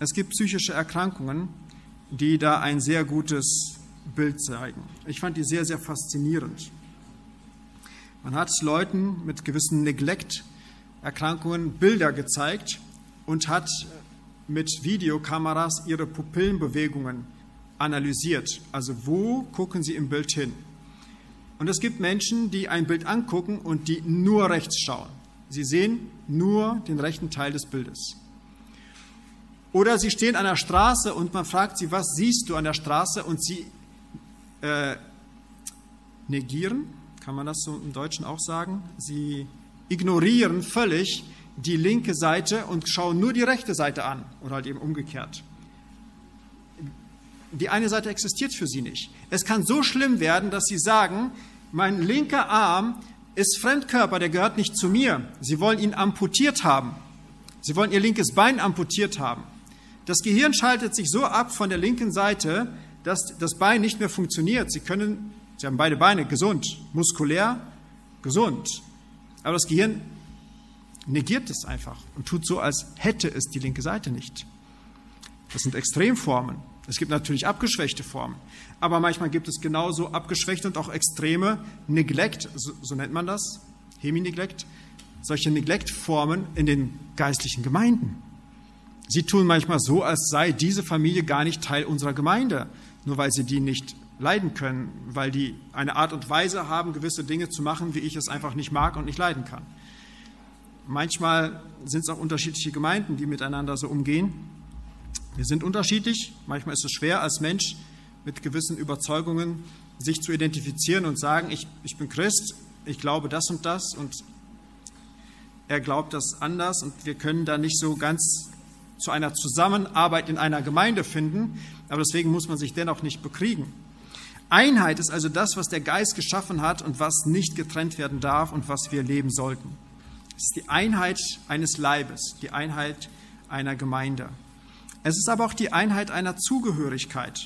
Es gibt psychische Erkrankungen, die da ein sehr gutes Bild zeigen. Ich fand die sehr, sehr faszinierend. Man hat Leuten mit gewissen Neglect-Erkrankungen Bilder gezeigt und hat mit Videokameras ihre Pupillenbewegungen analysiert. Also wo gucken sie im Bild hin? Und es gibt Menschen, die ein Bild angucken und die nur rechts schauen. Sie sehen nur den rechten Teil des Bildes. Oder sie stehen an der Straße und man fragt sie, was siehst du an der Straße? Und sie äh, negieren, kann man das so im Deutschen auch sagen? Sie ignorieren völlig die linke Seite und schauen nur die rechte Seite an oder halt eben umgekehrt. Die eine Seite existiert für sie nicht. Es kann so schlimm werden, dass sie sagen, mein linker Arm ist Fremdkörper, der gehört nicht zu mir. Sie wollen ihn amputiert haben. Sie wollen ihr linkes Bein amputiert haben. Das Gehirn schaltet sich so ab von der linken Seite, dass das Bein nicht mehr funktioniert. Sie können, sie haben beide Beine gesund, muskulär gesund. Aber das Gehirn negiert es einfach und tut so, als hätte es die linke Seite nicht. Das sind Extremformen. Es gibt natürlich abgeschwächte Formen, aber manchmal gibt es genauso abgeschwächte und auch extreme Neglect, so, so nennt man das, Hemi-Neglect, solche Neglect-Formen in den geistlichen Gemeinden. Sie tun manchmal so, als sei diese Familie gar nicht Teil unserer Gemeinde, nur weil sie die nicht leiden können, weil die eine Art und Weise haben, gewisse Dinge zu machen, wie ich es einfach nicht mag und nicht leiden kann. Manchmal sind es auch unterschiedliche Gemeinden, die miteinander so umgehen. Wir sind unterschiedlich. Manchmal ist es schwer, als Mensch mit gewissen Überzeugungen sich zu identifizieren und sagen, ich, ich bin Christ, ich glaube das und das und er glaubt das anders und wir können da nicht so ganz zu einer Zusammenarbeit in einer Gemeinde finden, aber deswegen muss man sich dennoch nicht bekriegen. Einheit ist also das, was der Geist geschaffen hat und was nicht getrennt werden darf und was wir leben sollten. Es ist die Einheit eines Leibes, die Einheit einer Gemeinde. Es ist aber auch die Einheit einer Zugehörigkeit.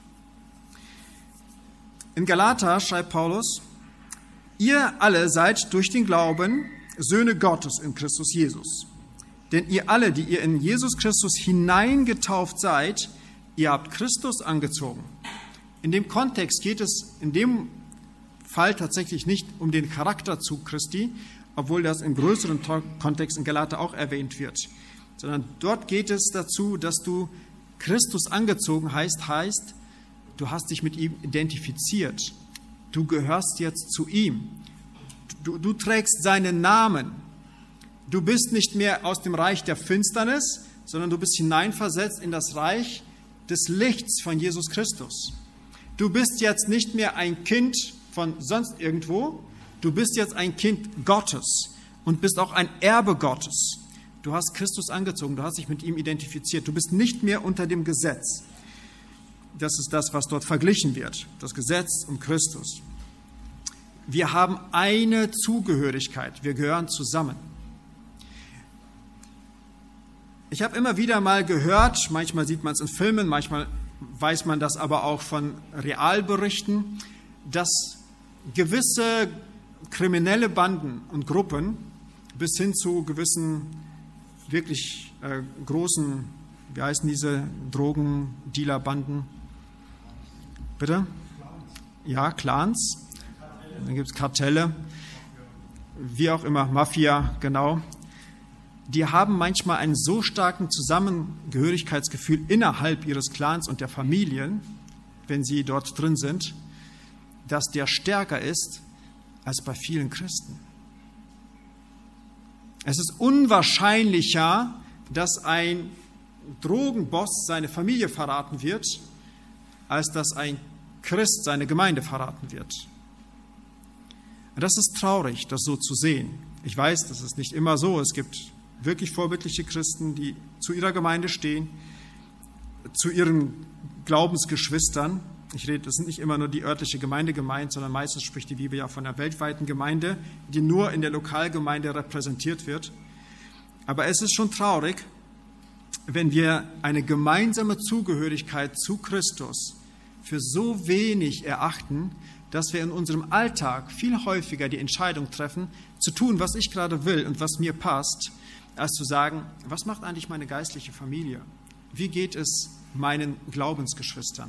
In Galater schreibt Paulus, ihr alle seid durch den Glauben Söhne Gottes in Christus Jesus. Denn ihr alle, die ihr in Jesus Christus hineingetauft seid, ihr habt Christus angezogen. In dem Kontext geht es in dem Fall tatsächlich nicht um den Charakterzug Christi, obwohl das im größeren Kontext in Galater auch erwähnt wird. Sondern dort geht es dazu, dass du Christus angezogen heißt, heißt, du hast dich mit ihm identifiziert. Du gehörst jetzt zu ihm. Du, du trägst seinen Namen. Du bist nicht mehr aus dem Reich der Finsternis, sondern du bist hineinversetzt in das Reich des Lichts von Jesus Christus. Du bist jetzt nicht mehr ein Kind von sonst irgendwo, du bist jetzt ein Kind Gottes und bist auch ein Erbe Gottes. Du hast Christus angezogen, du hast dich mit ihm identifiziert. Du bist nicht mehr unter dem Gesetz. Das ist das, was dort verglichen wird, das Gesetz und Christus. Wir haben eine Zugehörigkeit, wir gehören zusammen. Ich habe immer wieder mal gehört, manchmal sieht man es in Filmen, manchmal weiß man das aber auch von Realberichten, dass gewisse kriminelle Banden und Gruppen bis hin zu gewissen wirklich äh, großen, wie heißen diese Drogendealer-Banden? Bitte? Ja, Clans. Dann gibt es Kartelle, wie auch immer, Mafia, genau. Die haben manchmal einen so starken Zusammengehörigkeitsgefühl innerhalb ihres Clans und der Familien, wenn sie dort drin sind, dass der stärker ist als bei vielen Christen. Es ist unwahrscheinlicher, dass ein Drogenboss seine Familie verraten wird, als dass ein Christ seine Gemeinde verraten wird. Und das ist traurig, das so zu sehen. Ich weiß, das ist nicht immer so. Es gibt wirklich vorbildliche Christen, die zu ihrer Gemeinde stehen, zu ihren Glaubensgeschwistern. Ich rede, das sind nicht immer nur die örtliche Gemeinde gemeint, sondern meistens spricht die Bibel ja von einer weltweiten Gemeinde, die nur in der Lokalgemeinde repräsentiert wird. Aber es ist schon traurig, wenn wir eine gemeinsame Zugehörigkeit zu Christus für so wenig erachten, dass wir in unserem Alltag viel häufiger die Entscheidung treffen, zu tun, was ich gerade will und was mir passt, als zu sagen, was macht eigentlich meine geistliche Familie? wie geht es meinen Glaubensgeschwistern?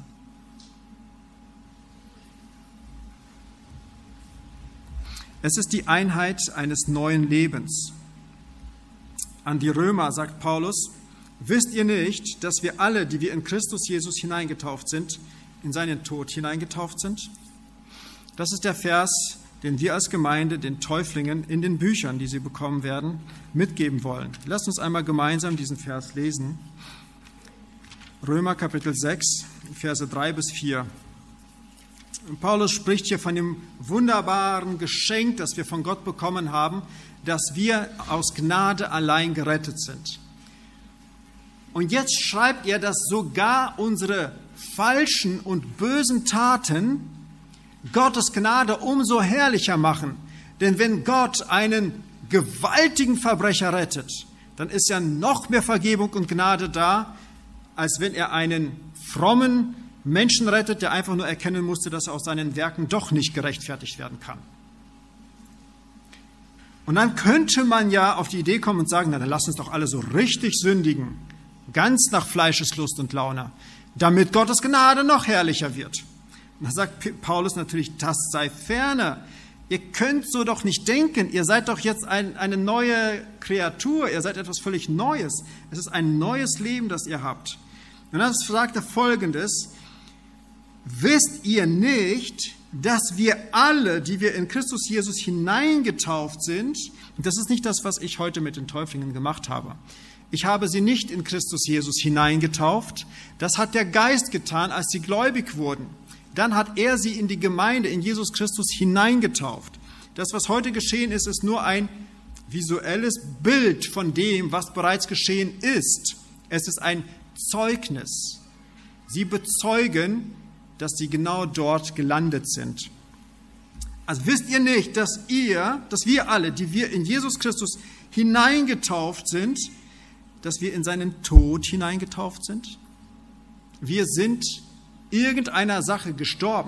Es ist die Einheit eines neuen Lebens. An die Römer sagt Paulus: Wisst ihr nicht, dass wir alle, die wir in Christus Jesus hineingetauft sind, in seinen Tod hineingetauft sind? Das ist der Vers, den wir als Gemeinde den Täuflingen in den Büchern, die sie bekommen werden, mitgeben wollen. Lasst uns einmal gemeinsam diesen Vers lesen. Römer Kapitel sechs, Verse drei bis vier. Paulus spricht hier von dem wunderbaren Geschenk, das wir von Gott bekommen haben, dass wir aus Gnade allein gerettet sind. Und jetzt schreibt er, dass sogar unsere falschen und bösen Taten Gottes Gnade umso herrlicher machen. Denn wenn Gott einen gewaltigen Verbrecher rettet, dann ist ja noch mehr Vergebung und Gnade da, als wenn er einen frommen Menschen rettet, der einfach nur erkennen musste, dass er aus seinen Werken doch nicht gerechtfertigt werden kann. Und dann könnte man ja auf die Idee kommen und sagen, na, dann lass uns doch alle so richtig sündigen, ganz nach Fleischeslust und Laune, damit Gottes Gnade noch herrlicher wird. Und da sagt Paulus natürlich, das sei ferne. Ihr könnt so doch nicht denken, ihr seid doch jetzt ein, eine neue Kreatur, ihr seid etwas völlig Neues. Es ist ein neues Leben, das ihr habt. Und dann sagt er Folgendes: Wisst ihr nicht, dass wir alle, die wir in Christus Jesus hineingetauft sind, und das ist nicht das, was ich heute mit den Täuflingen gemacht habe. Ich habe sie nicht in Christus Jesus hineingetauft. Das hat der Geist getan, als sie gläubig wurden. Dann hat er sie in die Gemeinde, in Jesus Christus hineingetauft. Das, was heute geschehen ist, ist nur ein visuelles Bild von dem, was bereits geschehen ist. Es ist ein Zeugnis. Sie bezeugen, dass sie genau dort gelandet sind. Also wisst ihr nicht, dass ihr, dass wir alle, die wir in Jesus Christus hineingetauft sind, dass wir in seinen Tod hineingetauft sind? Wir sind irgendeiner Sache gestorben.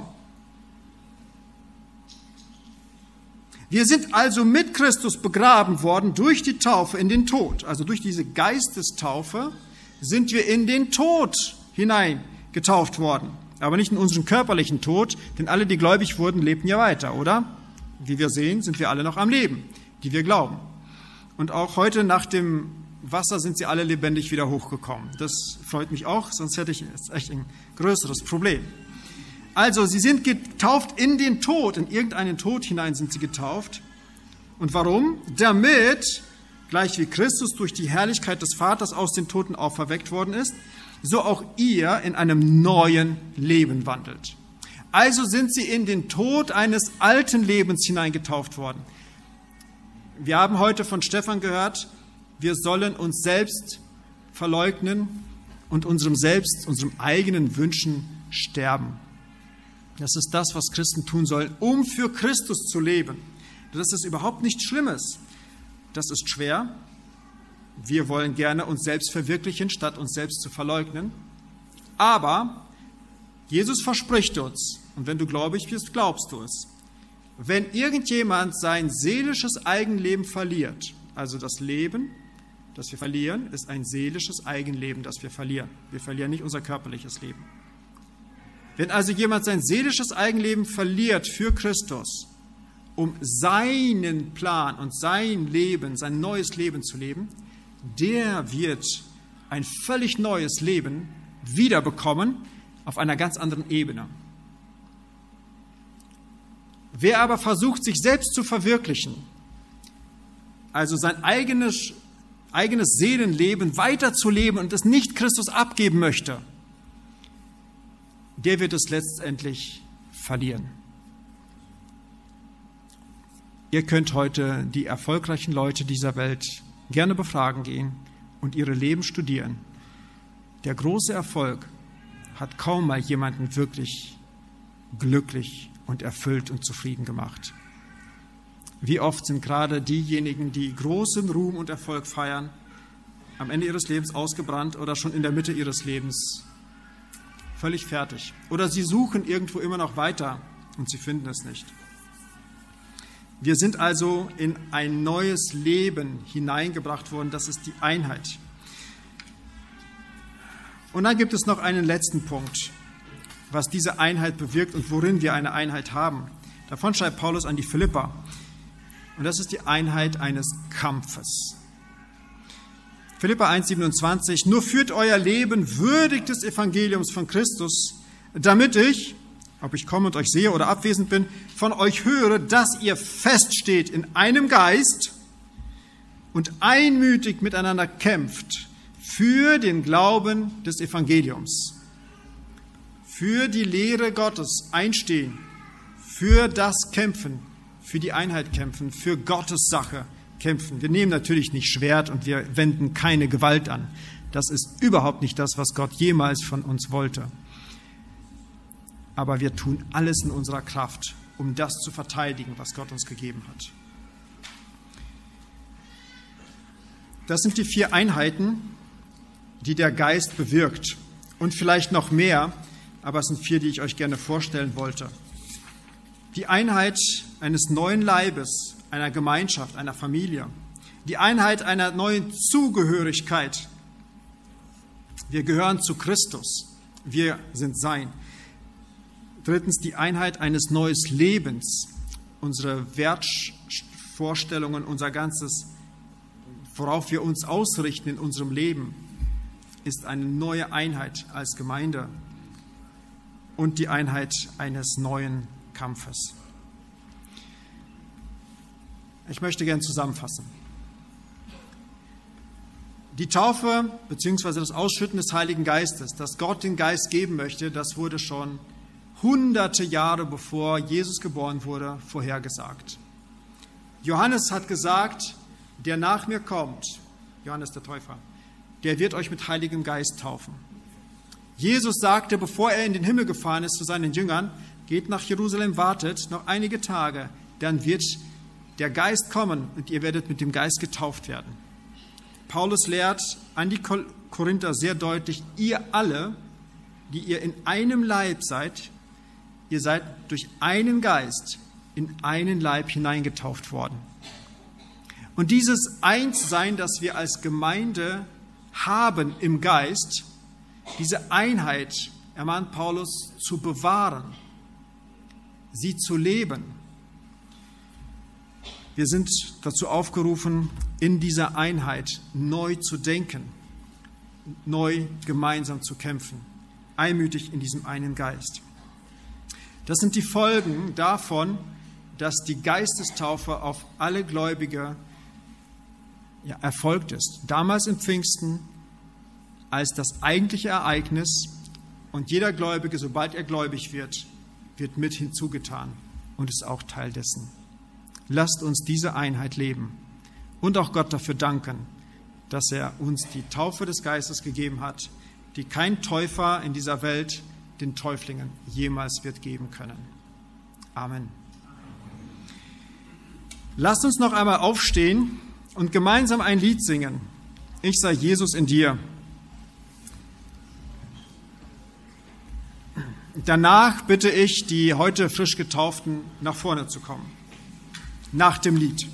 Wir sind also mit Christus begraben worden durch die Taufe in den Tod. Also durch diese Geistestaufe sind wir in den Tod hineingetauft worden. Aber nicht in unseren körperlichen Tod, denn alle, die gläubig wurden, lebten ja weiter, oder? Wie wir sehen, sind wir alle noch am Leben, die wir glauben. Und auch heute nach dem Wasser sind sie alle lebendig wieder hochgekommen. Das freut mich auch, sonst hätte ich jetzt echt ein größeres Problem. Also, sie sind getauft in den Tod, in irgendeinen Tod hinein sind sie getauft. Und warum? Damit, gleich wie Christus durch die Herrlichkeit des Vaters aus den Toten auferweckt worden ist, so auch ihr in einem neuen Leben wandelt. Also sind sie in den Tod eines alten Lebens hineingetauft worden. Wir haben heute von Stefan gehört, wir sollen uns selbst verleugnen und unserem Selbst, unserem eigenen Wünschen sterben. Das ist das, was Christen tun sollen, um für Christus zu leben. Das ist überhaupt nichts Schlimmes. Das ist schwer. Wir wollen gerne uns selbst verwirklichen, statt uns selbst zu verleugnen. Aber Jesus verspricht uns, und wenn du gläubig bist, glaubst du es, wenn irgendjemand sein seelisches Eigenleben verliert, also das Leben, das wir verlieren, ist ein seelisches Eigenleben, das wir verlieren. Wir verlieren nicht unser körperliches Leben. Wenn also jemand sein seelisches Eigenleben verliert für Christus, um seinen Plan und sein Leben, sein neues Leben zu leben, der wird ein völlig neues Leben wiederbekommen auf einer ganz anderen Ebene. Wer aber versucht, sich selbst zu verwirklichen, also sein eigenes, eigenes Seelenleben weiterzuleben und es nicht Christus abgeben möchte, der wird es letztendlich verlieren. Ihr könnt heute die erfolgreichen Leute dieser Welt gerne befragen gehen und ihre Leben studieren. Der große Erfolg hat kaum mal jemanden wirklich glücklich und erfüllt und zufrieden gemacht. Wie oft sind gerade diejenigen, die großen Ruhm und Erfolg feiern, am Ende ihres Lebens ausgebrannt oder schon in der Mitte ihres Lebens völlig fertig. Oder sie suchen irgendwo immer noch weiter und sie finden es nicht. Wir sind also in ein neues Leben hineingebracht worden, das ist die Einheit. Und dann gibt es noch einen letzten Punkt, was diese Einheit bewirkt und worin wir eine Einheit haben. Davon schreibt Paulus an die Philipper. Und das ist die Einheit eines Kampfes. Philipper eins, siebenundzwanzig, nur führt euer Leben würdig des Evangeliums von Christus, damit ich, ob ich komme und euch sehe oder abwesend bin, von euch höre, dass ihr feststeht in einem Geist und einmütig miteinander kämpft für den Glauben des Evangeliums, für die Lehre Gottes einstehen, für das Kämpfen, für die Einheit kämpfen, für Gottes Sache kämpfen. Wir nehmen natürlich nicht Schwert und wir wenden keine Gewalt an. Das ist überhaupt nicht das, was Gott jemals von uns wollte. Aber wir tun alles in unserer Kraft, um das zu verteidigen, was Gott uns gegeben hat. Das sind die vier Einheiten, die der Geist bewirkt. Und vielleicht noch mehr, aber es sind vier, die ich euch gerne vorstellen wollte. Die Einheit eines neuen Leibes, einer Gemeinschaft, einer Familie. Die Einheit einer neuen Zugehörigkeit. Wir gehören zu Christus. Wir sind sein. Drittens, die Einheit eines neuen Lebens. Unsere Wertvorstellungen, unser ganzes, worauf wir uns ausrichten in unserem Leben, ist eine neue Einheit als Gemeinde. Und die Einheit eines neuen Kampfes. Ich möchte gern zusammenfassen. Die Taufe bzw. das Ausschütten des Heiligen Geistes, dass Gott den Geist geben möchte, das wurde schon hunderte Jahre bevor Jesus geboren wurde, vorhergesagt. Johannes hat gesagt, der nach mir kommt, Johannes der Täufer, der wird euch mit Heiligem Geist taufen. Jesus sagte, bevor er in den Himmel gefahren ist zu seinen Jüngern, geht nach Jerusalem, wartet noch einige Tage, dann wird der Geist kommen und ihr werdet mit dem Geist getauft werden. Paulus lehrt an die Korinther sehr deutlich, ihr alle, die ihr in einem Leib seid, ihr seid durch einen Geist in einen Leib hineingetauft worden. Und dieses Einssein, das wir als Gemeinde haben im Geist, diese Einheit ermahnt Paulus zu bewahren, sie zu leben. Wir sind dazu aufgerufen, in dieser Einheit neu zu denken, neu gemeinsam zu kämpfen, einmütig in diesem einen Geist. Das sind die Folgen davon, dass die Geistestaufe auf alle Gläubige ja, erfolgt ist. Damals im Pfingsten als das eigentliche Ereignis und jeder Gläubige, sobald er gläubig wird, wird mit hinzugetan und ist auch Teil dessen. Lasst uns diese Einheit leben und auch Gott dafür danken, dass er uns die Taufe des Geistes gegeben hat, die kein Täufer in dieser Welt den Täuflingen jemals wird geben können. Amen. Lasst uns noch einmal aufstehen und gemeinsam ein Lied singen. Ich sei Jesus in dir. Danach bitte ich die heute frisch Getauften, nach vorne zu kommen. Nach dem Lied.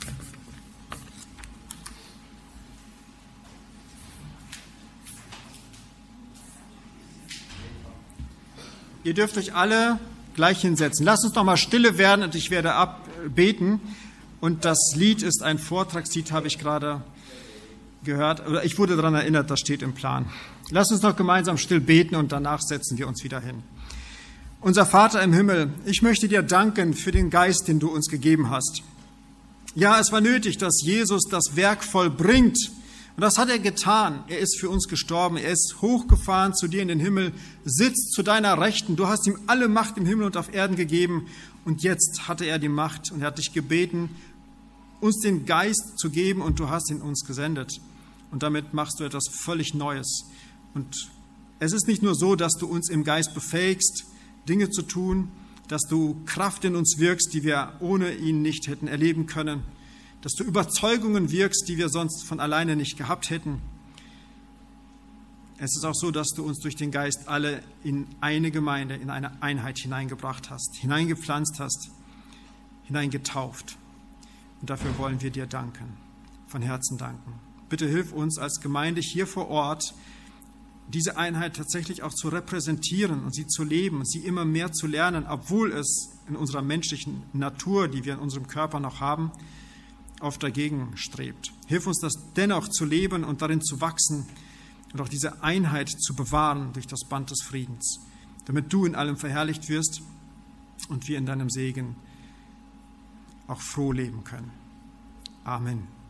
Ihr dürft euch alle gleich hinsetzen. Lasst uns noch mal stille werden und ich werde abbeten. Und das Lied ist ein Vortragslied, habe ich gerade gehört. Oder ich wurde daran erinnert, das steht im Plan. Lasst uns noch gemeinsam still beten und danach setzen wir uns wieder hin. Unser Vater im Himmel, ich möchte dir danken für den Geist, den du uns gegeben hast. Ja, es war nötig, dass Jesus das Werk vollbringt. Und das hat er getan. Er ist für uns gestorben. Er ist hochgefahren zu dir in den Himmel, sitzt zu deiner Rechten. Du hast ihm alle Macht im Himmel und auf Erden gegeben. Und jetzt hatte er die Macht und er hat dich gebeten, uns den Geist zu geben und du hast ihn uns gesendet. Und damit machst du etwas völlig Neues. Und es ist nicht nur so, dass du uns im Geist befähigst, Dinge zu tun, dass du Kraft in uns wirkst, die wir ohne ihn nicht hätten erleben können, dass du Überzeugungen wirkst, die wir sonst von alleine nicht gehabt hätten. Es ist auch so, dass du uns durch den Geist alle in eine Gemeinde, in eine Einheit hineingebracht hast, hineingepflanzt hast, hineingetauft. Und dafür wollen wir dir danken, von Herzen danken. Bitte hilf uns als Gemeinde hier vor Ort, diese Einheit tatsächlich auch zu repräsentieren und sie zu leben und sie immer mehr zu lernen, obwohl es in unserer menschlichen Natur, die wir in unserem Körper noch haben, oft dagegen strebt. Hilf uns, das dennoch zu leben und darin zu wachsen und auch diese Einheit zu bewahren durch das Band des Friedens, damit du in allem verherrlicht wirst und wir in deinem Segen auch froh leben können. Amen.